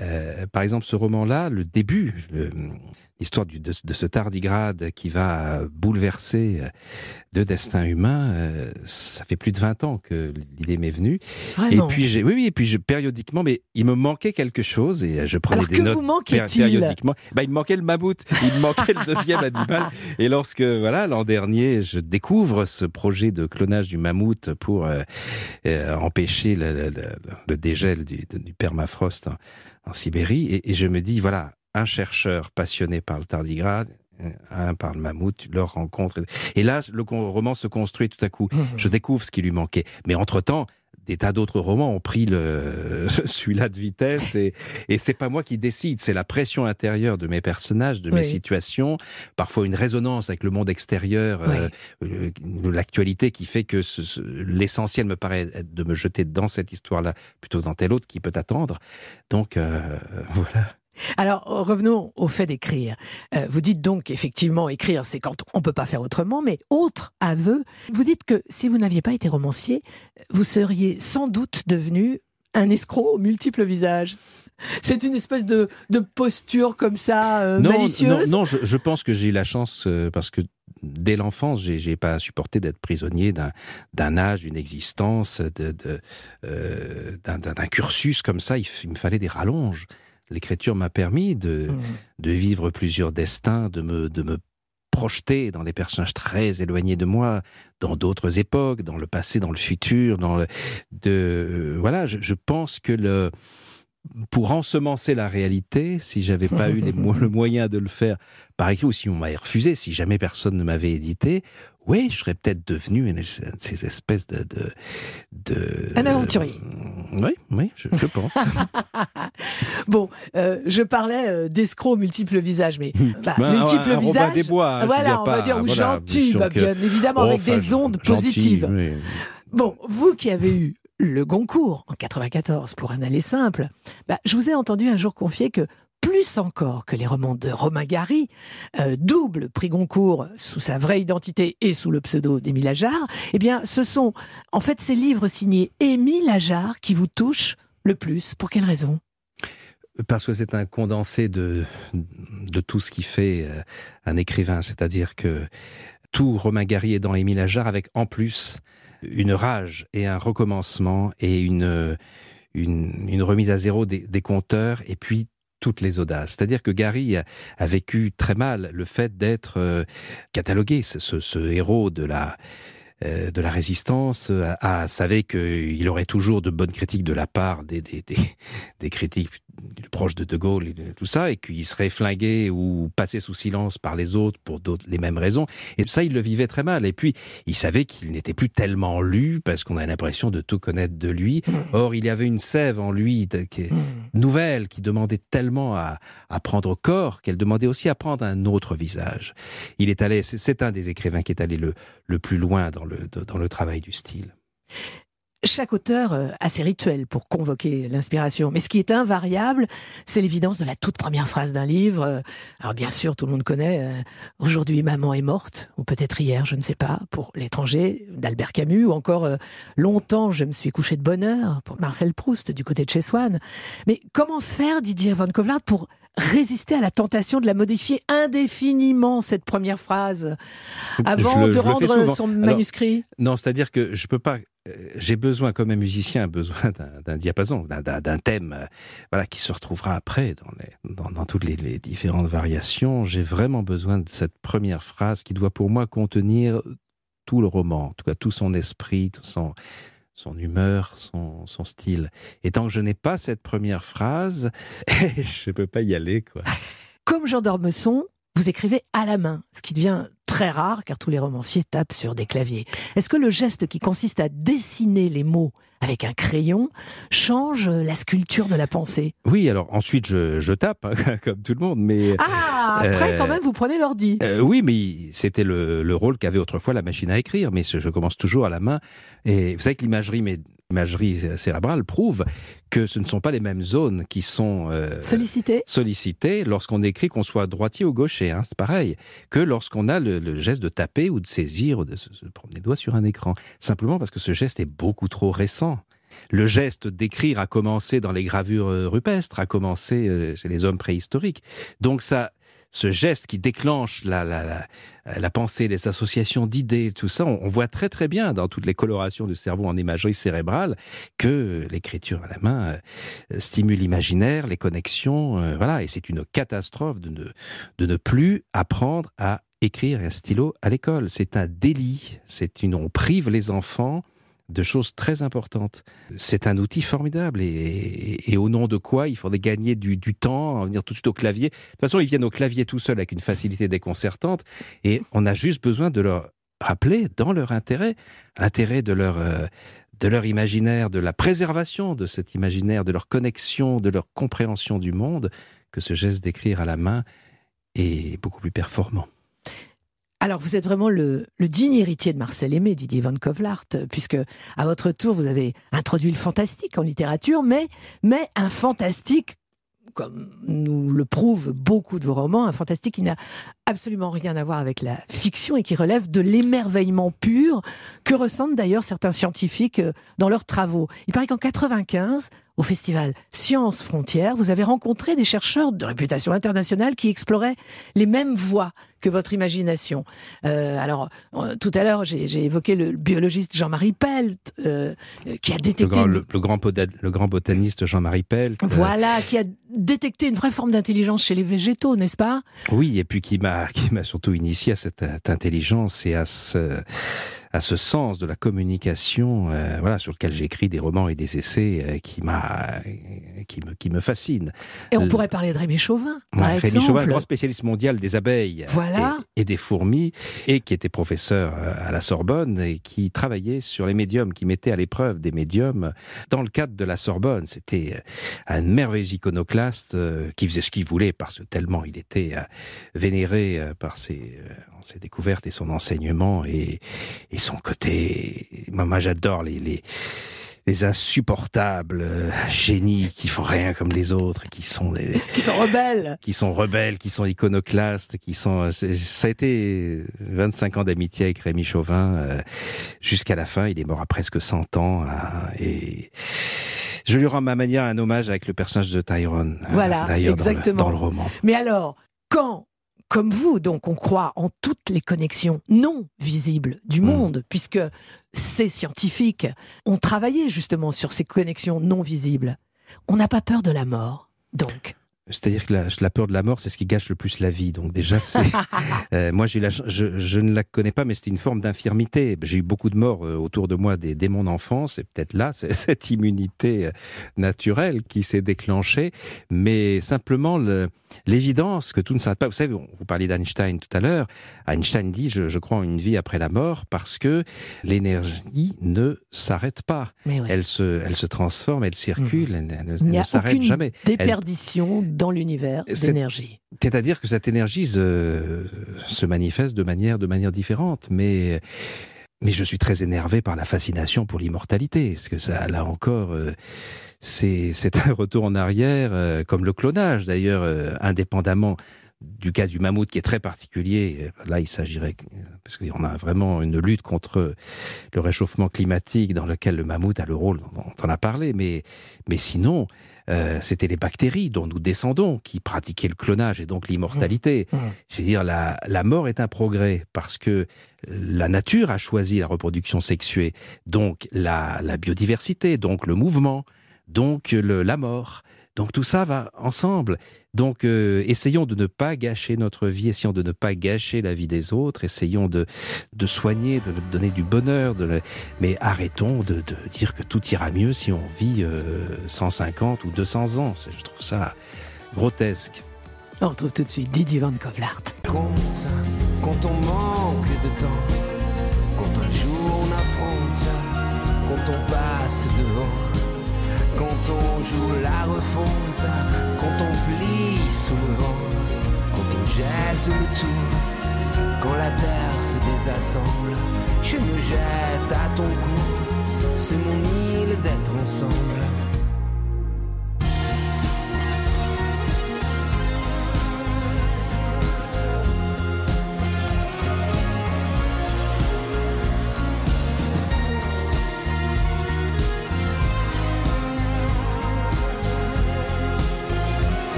Par exemple, ce roman-là, le début, l'histoire de ce tardigrade qui va bouleverser deux destins humains, ça fait plus de 20 ans que l'idée m'est venue. Vraiment ? Et puis, périodiquement, mais il me manquait quelque chose et je prenais des notes. Alors que vous manquait-il ? Périodiquement. Il me manquait le mammouth, il me manquait le deuxième animal. Et lorsque, l'an dernier, je découvre ce projet de clonage du mammouth pour empêcher le dégel du permafrost en Sibérie, et je me dis, un chercheur passionné par le tardigrade, un par le mammouth, leur rencontre. Et là, le roman se construit tout à coup. Je découvre ce qui lui manquait. Mais entre-temps, des tas d'autres romans ont pris celui-là de vitesse, et c'est pas moi qui décide, c'est la pression intérieure de mes personnages, de mes situations, parfois une résonance avec le monde extérieur, l'actualité qui fait que l'essentiel me paraît être de me jeter dans cette histoire-là plutôt que dans telle autre qui peut attendre. Donc, voilà. Alors, revenons au fait d'écrire. Vous dites donc qu'effectivement, écrire, c'est quand on ne peut pas faire autrement, mais autre aveu, vous dites que si vous n'aviez pas été romancier, vous seriez sans doute devenu un escroc aux multiples visages. C'est une espèce de posture comme ça, malicieuse ? Non, je pense que j'ai eu la chance, parce que dès l'enfance, j'ai pas supporté d'être prisonnier d'un âge, d'une existence, d'un cursus comme ça. Il me fallait des rallonges. L'écriture m'a permis de vivre plusieurs destins, de me projeter dans des personnages très éloignés de moi, dans d'autres époques, dans le passé, dans le futur, je pense que pour ensemencer la réalité, si j'avais pas eu le moyen de le faire par écrit, ou si on m'avait refusé, si jamais personne ne m'avait édité, oui, je serais peut-être devenu une de ces espèces un aventurier. Oui, je pense. Bon, je parlais d'escrocs aux multiples visages, mais multiples visages. Des Bois, on va dire, ou gentil, bien évidemment, avec des ondes positives. Oui. Bon, vous qui avez eu le Goncourt en 94 pour Un aller simple, je vous ai entendu un jour confier que plus encore que les romans de Romain Gary, double prix Goncourt sous sa vraie identité et sous le pseudo d'Émile Ajar, ce sont en fait ces livres signés Émile Ajar qui vous touchent le plus. Pour quelle raison ? Parce que c'est un condensé de tout ce qui fait un écrivain, c'est-à-dire que tout Romain Gary est dans Émile Ajar, avec en plus une rage et un recommencement et une remise à zéro des conteurs, et puis toutes les audaces. C'est-à-dire que Gary a vécu très mal le fait d'être catalogué, ce héros de la résistance, savait qu'il aurait toujours de bonnes critiques de la part des critiques proches de Gaulle et tout ça, et qu'il serait flingué ou passé sous silence par les autres pour les mêmes raisons. Et ça, il le vivait très mal. Et puis, il savait qu'il n'était plus tellement lu parce qu'on a l'impression de tout connaître de lui. Or, il y avait une sève en lui nouvelle qui demandait tellement à prendre corps qu'elle demandait aussi à prendre un autre visage. C'est un des écrivains qui est allé le plus loin dans le travail du style. Chaque auteur a ses rituels pour convoquer l'inspiration. Mais ce qui est invariable, c'est l'évidence de la toute première phrase d'un livre. Alors bien sûr, tout le monde connaît « Aujourd'hui, maman est morte », ou peut-être hier, je ne sais pas, pour L'étranger d'Albert Camus, ou encore « Longtemps, je me suis couché de bonne heure » pour Marcel Proust, du côté de chez Swann. Mais comment faire, Didier Van Coevelaert, pour résister à la tentation de la modifier indéfiniment, cette première phrase, avant de rendre son manuscrit ? Non, c'est-à-dire que je peux pas... J'ai besoin, comme un musicien, d'un diapason, d'un thème, qui se retrouvera après dans toutes les différentes variations. J'ai vraiment besoin de cette première phrase qui doit pour moi contenir tout le roman, en tout cas tout son esprit, tout son humeur, son style. Et tant que je n'ai pas cette première phrase, je peux pas y aller, quoi. Comme Jean d'Ormesson, vous écrivez à la main, ce qui devient très rare car tous les romanciers tapent sur des claviers. Est-ce que le geste qui consiste à dessiner les mots avec un crayon change la sculpture de la pensée ? Oui, alors ensuite je tape, comme tout le monde, mais... Après quand même vous prenez l'ordi. Oui, mais c'était le rôle qu'avait autrefois la machine à écrire, mais je commence toujours à la main. Et vous savez que l'imagerie cérébrale prouve que ce ne sont pas les mêmes zones qui sont sollicitées lorsqu'on écrit, qu'on soit droitier ou gaucher. C'est pareil que lorsqu'on a le geste de taper ou de saisir ou de se prendre les doigts sur un écran. Simplement parce que ce geste est beaucoup trop récent. Le geste d'écrire a commencé dans les gravures rupestres, a commencé chez les hommes préhistoriques. Donc ce geste qui déclenche la pensée, les associations d'idées, tout ça, on voit très très bien dans toutes les colorations du cerveau en imagerie cérébrale que l'écriture à la main stimule l'imaginaire, les connexions, voilà. Et c'est une catastrophe de ne plus apprendre à écrire un stylo à l'école. C'est un délit. On prive les enfants de choses très importantes. C'est un outil formidable et au nom de quoi il faudrait gagner du temps, venir tout de suite au clavier. De toute façon, ils viennent au clavier tout seuls avec une facilité déconcertante et on a juste besoin de leur rappeler, dans leur intérêt, l'intérêt de leur imaginaire, de la préservation de cet imaginaire, de leur connexion, de leur compréhension du monde, que ce geste d'écrire à la main est beaucoup plus performant. Alors, vous êtes vraiment le digne héritier de Marcel Aimé, Didier Van Kovlart, puisque, à votre tour, vous avez introduit le fantastique en littérature, mais un fantastique, comme nous le prouvent beaucoup de vos romans, un fantastique qui n'a absolument rien à voir avec la fiction et qui relève de l'émerveillement pur que ressentent d'ailleurs certains scientifiques dans leurs travaux. Il paraît qu'en 1995, au festival Sciences Frontières, vous avez rencontré des chercheurs de réputation internationale qui exploraient les mêmes voies que votre imagination. Tout à l'heure, j'ai évoqué le biologiste Jean-Marie Pelt, qui a détecté... Le grand botaniste Jean-Marie Pelt. Voilà, qui a détecté une vraie forme d'intelligence chez les végétaux, n'est-ce pas ? Oui, et puis qui m'a surtout initié à cette intelligence et à ce sens de la communication, sur lequel j'écris des romans et des essais qui me fascinent. Et on pourrait parler de Rémi Chauvin, par exemple. Rémi Chauvin, grand spécialiste mondial des abeilles et des fourmis, et qui était professeur à la Sorbonne et qui travaillait sur les médiums, qui mettait à l'épreuve des médiums dans le cadre de la Sorbonne. C'était un merveilleux iconoclaste qui faisait ce qu'il voulait parce que tellement il était vénéré par ses découvertes et son enseignement et son côté... Moi j'adore les insupportables génies qui font rien comme les autres, qui sont rebelles, qui sont iconoclastes, ça a été 25 ans d'amitié avec Rémi Chauvin jusqu'à la fin. Il est mort à presque 100 ans et je lui rends à ma manière un hommage avec le personnage de Tyrone. Voilà, d'ailleurs, exactement. Dans le roman. Mais alors, quand, comme vous, donc, on croit en toutes les connexions non visibles du monde, puisque ces scientifiques ont travaillé justement sur ces connexions non visibles, on n'a pas peur de la mort, donc. C'est-à-dire que la peur de la mort, c'est ce qui gâche le plus la vie. Donc déjà, moi, je ne la connais pas, mais c'était une forme d'infirmité. J'ai eu beaucoup de morts autour de moi dès mon enfance, et peut-être là, c'est cette immunité naturelle qui s'est déclenchée. Mais simplement, l'évidence que tout ne s'arrête pas. Vous savez, vous parliez d'Einstein tout à l'heure. Einstein dit, je crois en une vie après la mort, parce que l'énergie ne s'arrête pas. Oui. Elle se transforme, elle circule, elle ne s'arrête jamais. Déperdition dans l'univers d'énergie. C'est-à-dire que cette énergie se manifeste de manière différente, mais je suis très énervé par la fascination pour l'immortalité, parce que ça, là encore, c'est un retour en arrière, comme le clonage d'ailleurs, indépendamment du cas du mammouth qui est très particulier. Là, il s'agirait, parce qu'on a vraiment une lutte contre le réchauffement climatique dans lequel le mammouth a le rôle dont on a parlé, mais sinon, c'était les bactéries dont nous descendons qui pratiquaient le clonage et donc l'immortalité. Je veux dire, la mort est un progrès parce que la nature a choisi la reproduction sexuée, donc la biodiversité, donc le mouvement, donc la mort. Donc tout ça va ensemble. Donc essayons de ne pas gâcher notre vie, essayons de ne pas gâcher la vie des autres, essayons de soigner, de donner du bonheur, mais arrêtons de dire que tout ira mieux si on vit 150 ou 200 ans. Je trouve ça grotesque. On retrouve tout de suite Didier Van Kovlart. Quand on manque de temps, quand un jour on affronte, quand on passe devant, quand on joue la refonte, quand on plie sous le vent, quand on jette le tout, quand la terre se désassemble, je me jette à ton cou, c'est mon île d'être ensemble.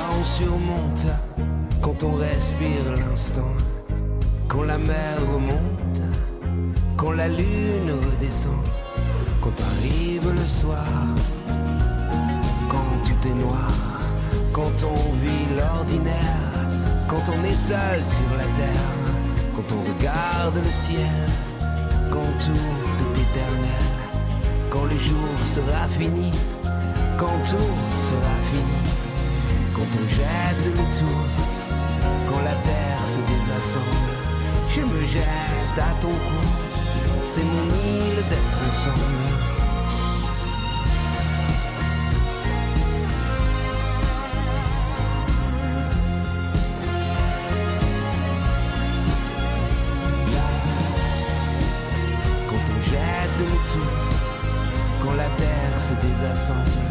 quand on surmonte, quand on respire l'instant, quand la mer remonte, quand la lune redescend, quand arrive le soir, quand tout est noir, quand on vit l'ordinaire, quand on est seul sur la terre, quand on regarde le ciel, quand tout est éternel, quand le jour sera fini, quand tout sera fini, quand on jette le tout, quand la terre se désassemble, je me jette à ton cou, c'est mon île d'être ensemble. Quand la terre se désassemble,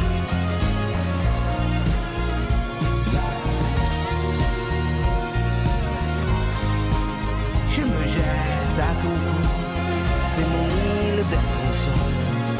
je me jette à ton cou, c'est mon île d'être ensemble.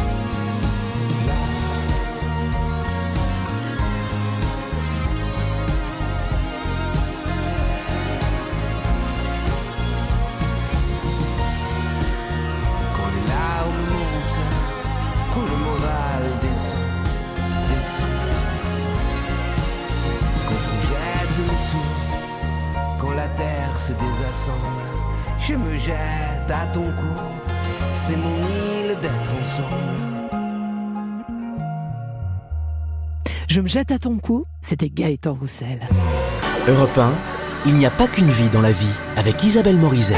Se désassemble, je me jette à ton cou, c'est mon île d'être ensemble. Je me jette à ton cou, c'était Gaëtan Roussel. Europe 1, il n'y a pas qu'une vie dans la vie, avec Isabelle Morizet.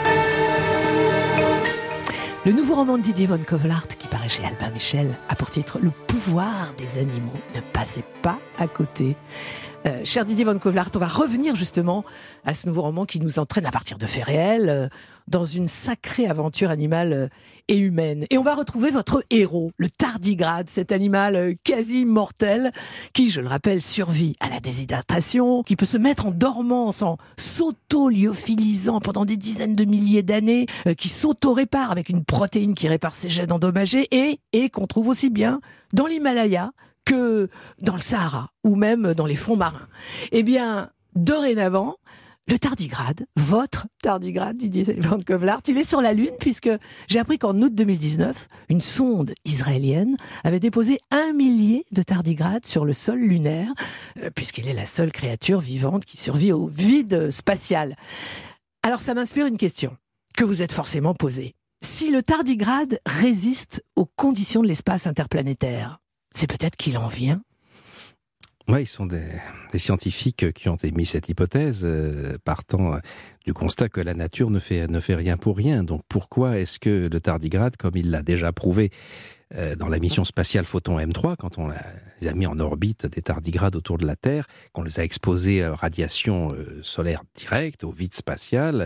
Le nouveau roman de Didier Von Kovlart, qui paraît chez Albin Michel, a pour titre « Le pouvoir des animaux ». Ne passez pas à côté. Cher Didier Von Kovlart, on va revenir justement à ce nouveau roman qui nous entraîne à partir de faits réels dans une sacrée aventure animale et humaine. Et on va retrouver votre héros, le tardigrade, cet animal quasi mortel qui, je le rappelle, survit à la déshydratation, qui peut se mettre en dormance en s'auto-lyophilisant pendant des dizaines de milliers d'années, qui s'auto-répare avec une protéine qui répare ses gènes endommagés et qu'on trouve aussi bien dans l'Himalaya que dans le Sahara ou même dans les fonds marins. Eh bien, dorénavant, le tardigrade, votre tardigrade, Didier Von Kovlart, il est sur la Lune puisque j'ai appris qu'en août 2019, une sonde israélienne avait déposé 1 millier de tardigrades sur le sol lunaire puisqu'il est la seule créature vivante qui survit au vide spatial. Alors ça m'inspire une question que vous êtes forcément posée. Si le tardigrade résiste aux conditions de l'espace interplanétaire, c'est peut-être qu'il en vient. Oui, ils sont des scientifiques qui ont émis cette hypothèse, partant du constat que la nature ne fait rien pour rien. Donc pourquoi est-ce que le tardigrade, comme il l'a déjà prouvé dans la mission spatiale Photon M3, quand on les a mis en orbite des tardigrades autour de la Terre, qu'on les a exposés à radiation solaire directe, au vide spatial,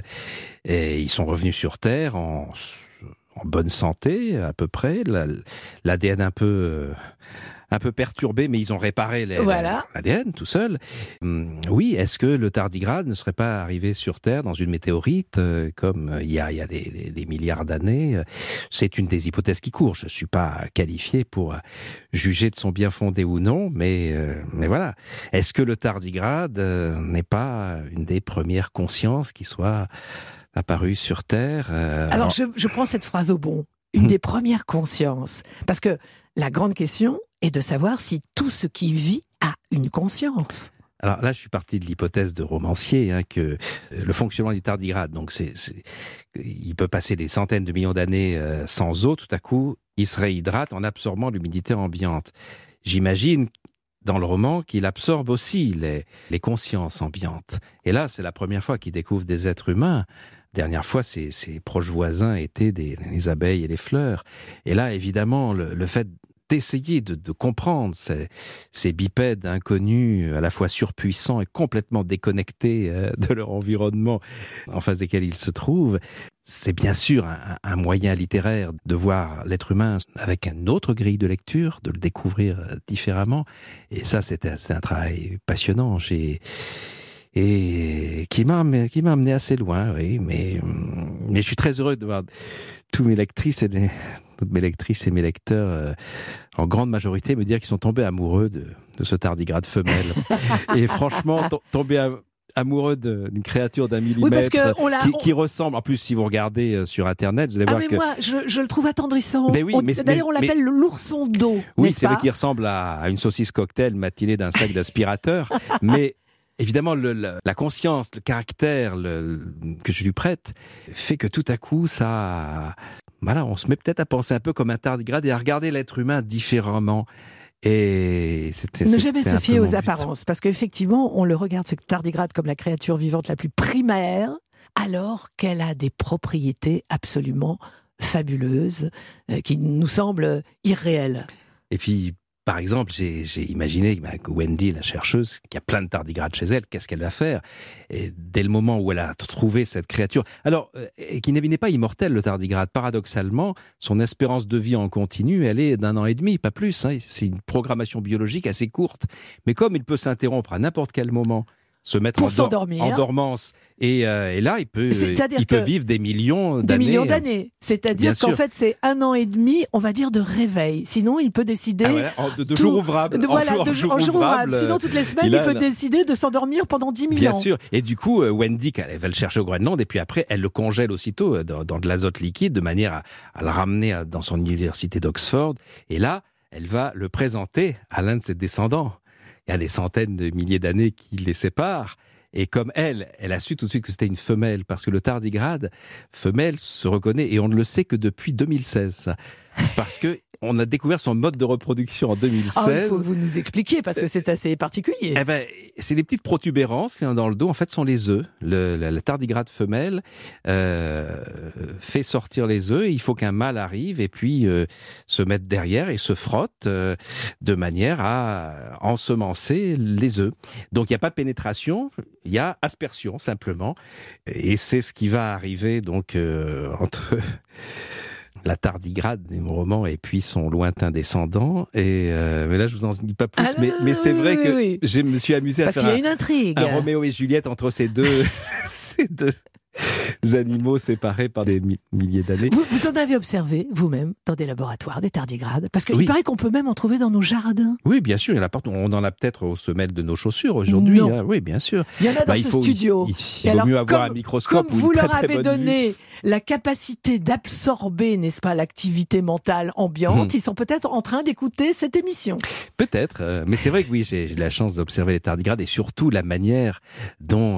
et ils sont revenus sur Terre en bonne santé, à peu près, l'ADN un peu perturbé, mais ils ont réparé l'ADN tout seul. Oui, est-ce que le tardigrade ne serait pas arrivé sur Terre dans une météorite, comme il y a des milliards d'années? C'est une des hypothèses qui court. Je ne suis pas qualifié pour juger de son bien fondé ou non, mais voilà. Est-ce que le tardigrade n'est pas une des premières consciences qui soit apparue sur Terre? Alors, je prends cette phrase au bon. Une des premières consciences. Parce que la grande question est de savoir si tout ce qui vit a une conscience. Alors là, je suis parti de l'hypothèse de romancier, que le fonctionnement du tardigrade, donc il peut passer des centaines de millions d'années sans eau, tout à coup, il se réhydrate en absorbant l'humidité ambiante. J'imagine dans le roman qu'il absorbe aussi les consciences ambiantes. Et là, c'est la première fois qu'il découvre des êtres humains. Dernière fois, ses proches voisins étaient les abeilles et les fleurs. Et là, évidemment, le fait d'essayer de comprendre ces bipèdes inconnus, à la fois surpuissants et complètement déconnectés de leur environnement en face desquels ils se trouvent, c'est bien sûr un moyen littéraire de voir l'être humain avec une autre grille de lecture, de le découvrir différemment. Et ça, c'est un travail passionnant et qui m'a amené assez loin, oui, mais je suis très heureux de voir tous mes lectrices et toutes mes lectrices et mes lecteurs, en grande majorité, me dire qu'ils sont tombés amoureux de ce tardigrade femelle. Et franchement, tomber amoureux d'une créature d'un millimètre qui ressemble. En plus, si vous regardez sur Internet, vous allez voir que... moi, je le trouve attendrissant. D'ailleurs, on l'appelle l'ourson d'eau. Oui, c'est vrai qu'il ressemble à une saucisse cocktail matinée d'un sac d'aspirateur. Mais évidemment, la conscience, le caractère que je lui prête fait que tout à coup, ça... Voilà, on se met peut-être à penser un peu comme un tardigrade et à regarder l'être humain différemment. Et ne jamais se fier aux apparences, parce qu'effectivement, on le regarde, ce tardigrade, comme la créature vivante la plus primaire, alors qu'elle a des propriétés absolument fabuleuses, qui nous semblent irréelles. Et puis, par exemple, j'ai imaginé que Wendy, la chercheuse, qui a plein de tardigrades chez elle, qu'est-ce qu'elle va faire ? Et dès le moment où elle a trouvé cette créature, alors, qui n'est pas immortel, le tardigrade, paradoxalement, son espérance de vie en continu, elle est d'1 an et demi, pas plus. Hein. C'est une programmation biologique assez courte. Mais comme il peut s'interrompre à n'importe quel moment, se mettre en dormance. Et là, il peut vivre des millions d'années. Des millions d'années. C'est-à-dire qu'en fait, c'est 1 an et demi, on va dire, de réveil. Sinon, il peut décider... de jour ouvrable. En jour ouvrable. Sinon, toutes les semaines, il peut décider de s'endormir pendant 10 000 ans. Bien sûr. Et du coup, Wendy, elle va le chercher au Groenland, et puis après, elle le congèle aussitôt dans de l'azote liquide, de manière à le ramener dans son université d'Oxford. Et là, elle va le présenter à l'un de ses descendants. Il y a des centaines de milliers d'années qui les séparent. Et comme elle a su tout de suite que c'était une femelle, parce que le tardigrade femelle se reconnaît, et on ne le sait que depuis 2016. Parce que on a découvert son mode de reproduction en 2016. Il faut que vous nous expliquiez, parce que c'est assez particulier. C'est les petites protubérances dans le dos. En fait, ce sont les œufs. La tardigrade femelle fait sortir les œufs. Il faut qu'un mâle arrive et puis se mette derrière et se frotte de manière à ensemencer les œufs. Donc, il n'y a pas de pénétration, il y a aspersion, simplement. Et c'est ce qui va arriver donc entre... la tardigrade du roman et puis son lointain descendant. Mais là, je vous en dis pas plus. Mais c'est vrai que je me suis amusé à faire un Roméo et Juliette entre ces deux animaux séparés par des milliers d'années. Vous en avez observé, vous-même, dans des laboratoires, des tardigrades ? Parce qu'il paraît qu'on peut même en trouver dans nos jardins. Oui, bien sûr. On en a peut-être aux semelles de nos chaussures aujourd'hui. Hein. Oui, bien sûr. Il y en a dans ce studio. Il vaut mieux avoir un microscope ou une très, très bonne vue. Comme vous leur avez donné la capacité d'absorber, n'est-ce pas, l'activité mentale ambiante, ils sont peut-être en train d'écouter cette émission. Peut-être. Mais c'est vrai que oui, j'ai la chance d'observer les tardigrades et surtout la manière dont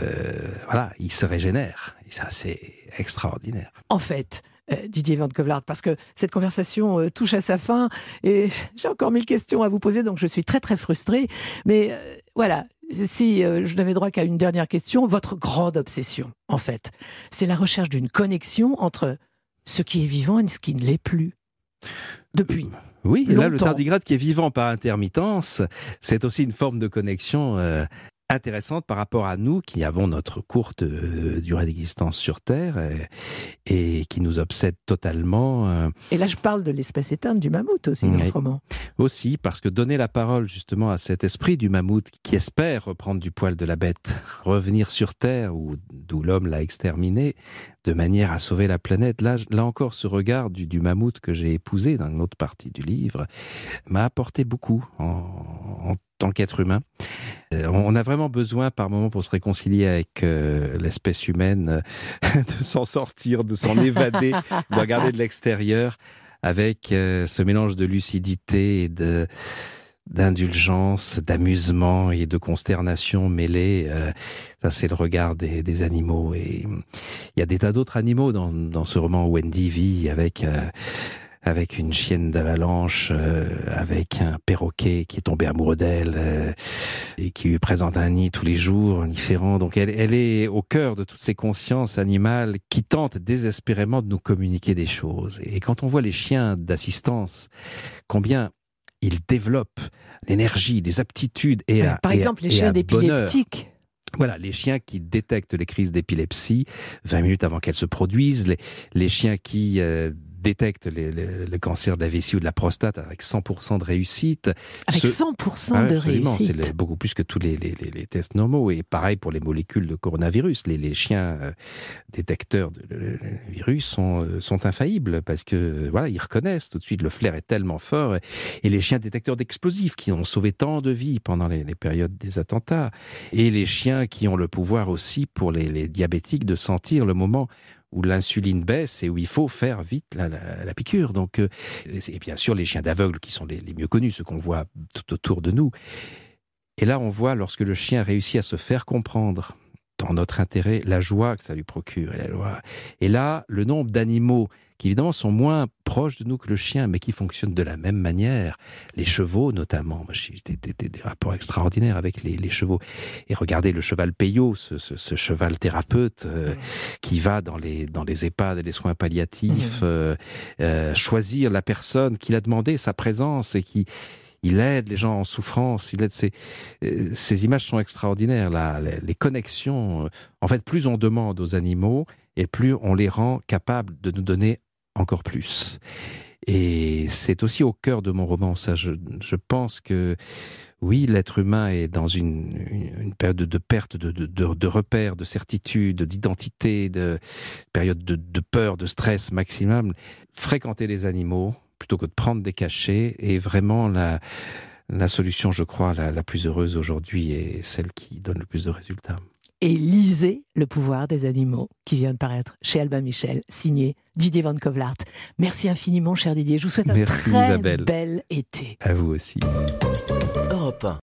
ils se régénèrent. Et ça, c'est extraordinaire. En fait, Didier Van Kevelaert, parce que cette conversation touche à sa fin et j'ai encore 1000 questions à vous poser, donc je suis très très frustrée. Mais voilà, si je n'avais droit qu'à une dernière question, votre grande obsession, en fait, c'est la recherche d'une connexion entre ce qui est vivant et ce qui ne l'est plus. Depuis oui, et longtemps. Là, le tardigrade qui est vivant par intermittence, c'est aussi une forme de connexion intéressante par rapport à nous qui avons notre courte durée d'existence sur Terre et qui nous obsède totalement. Et là, je parle de l'espèce éteinte du mammouth aussi dans ce roman. Aussi, parce que donner la parole justement à cet esprit du mammouth qui espère reprendre du poil de la bête, revenir sur Terre d'où l'homme l'a exterminé, de manière à sauver la planète. Là encore, ce regard du mammouth que j'ai épousé dans une autre partie du livre m'a apporté beaucoup en tant qu'être humain. On a vraiment besoin par moment pour se réconcilier avec l'espèce humaine de s'en sortir, de s'en évader, de regarder de l'extérieur avec ce mélange de lucidité et d'indulgence, d'amusement et de consternation mêlée. Ça, c'est le regard des animaux. Et il y a des tas d'autres animaux dans ce roman où Wendy vit avec une chienne d'avalanche, avec un perroquet qui est tombé amoureux d'elle et qui lui présente un nid tous les jours, différent. Donc elle est au cœur de toutes ces consciences animales qui tentent désespérément de nous communiquer des choses. Et quand on voit les chiens d'assistance, combien ils développent l'énergie, les aptitudes et par exemple, les chiens d'épileptiques. Voilà, les chiens qui détectent les crises d'épilepsie 20 minutes avant qu'elles se produisent, les chiens qui détecte le cancer de la vessie ou de la prostate avec 100% de réussite. Avec 100% de réussite. C'est beaucoup plus que tous les tests normaux. Et pareil pour les molécules de coronavirus. Les chiens détecteurs de virus sont infaillibles parce que voilà, ils reconnaissent tout de suite. Le flair est tellement fort. Et les chiens détecteurs d'explosifs qui ont sauvé tant de vies pendant les périodes des attentats. Et les chiens qui ont le pouvoir aussi pour les diabétiques de sentir le moment où l'insuline baisse et où il faut faire vite la piqûre. Donc, et bien sûr, les chiens d'aveugles qui sont les mieux connus, ceux qu'on voit tout autour de nous. Et là, on voit, lorsque le chien réussit à se faire comprendre dans notre intérêt, la joie que ça lui procure. Et là, le nombre d'animaux qui, évidemment, sont moins proches de nous que le chien, mais qui fonctionnent de la même manière. Les chevaux, notamment. Moi, j'ai des rapports extraordinaires avec les chevaux. Et regardez le cheval Peyo, ce cheval thérapeute qui va dans les EHPAD et les soins palliatifs, choisir la personne qui l'a demandé sa présence et qui... Il aide les gens en souffrance, il aide ces images sont extraordinaires, les connexions. En fait, plus on demande aux animaux, et plus on les rend capables de nous donner encore plus. Et c'est aussi au cœur de mon roman, ça. Je pense que, oui, l'être humain est dans une période de perte de repères, de certitude, d'identité, de période de peur, de stress maximum. Fréquenter les animaux, plutôt que de prendre des cachets, est vraiment la solution, je crois, la plus heureuse aujourd'hui et celle qui donne le plus de résultats. Et lisez Le pouvoir des animaux, qui vient de paraître chez Albin Michel, signé Didier Van Kovlart. Merci infiniment, cher Didier. Je vous souhaite un très bel été. À vous aussi. Europe 1.